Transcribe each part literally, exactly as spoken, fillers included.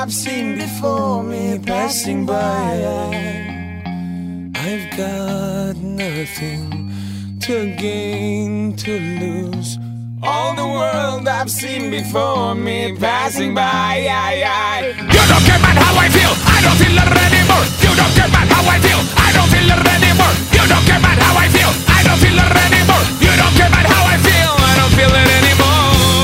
I've seen before me passing by. I've got nothing to gain, to lose. All the world I've seen before me passing by. You don't care about how I feel, I don't feel it anymore. You don't care about how I feel, I don't feel it anymore. You don't care about how I feel, I don't feel it anymore. You don't care about how I feel, I don't feel it anymore.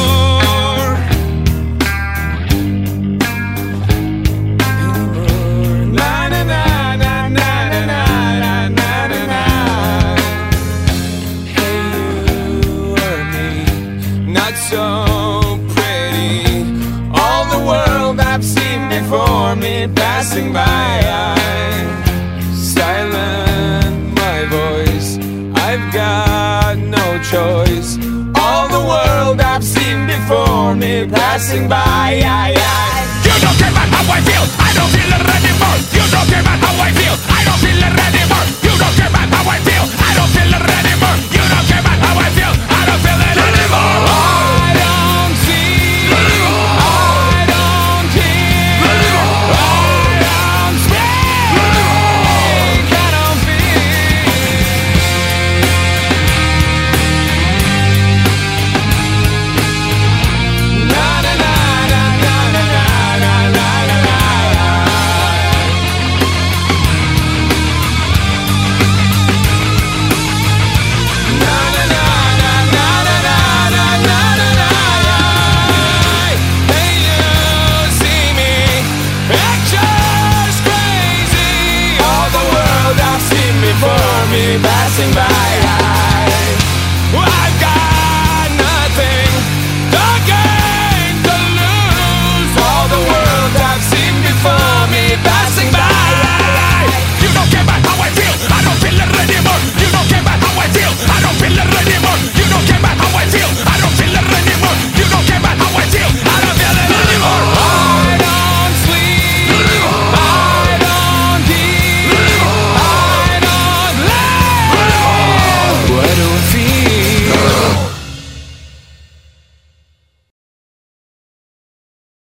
Na na na na na na na na na. Hey, you or me, not so pretty. All the world I've seen before me passing by. Silent my voice, I've got no choice. All the world I've seen before me passing by.